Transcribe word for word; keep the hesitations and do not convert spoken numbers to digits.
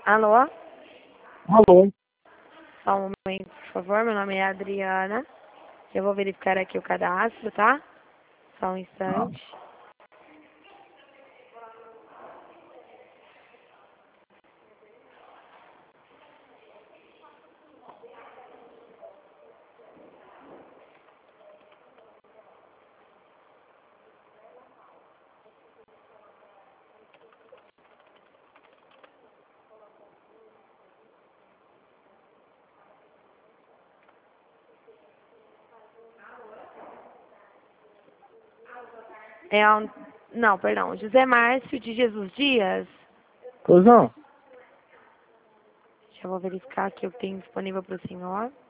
Alô? Alô? Só um momento, por favor. Meu nome é Adriana. Eu vou verificar aqui o cadastro, tá? Só um instante. É um... Não, perdão. José Márcio de Jesus Dias. Pois não. Deixa eu vou verificar aqui o que tem disponível para o senhor.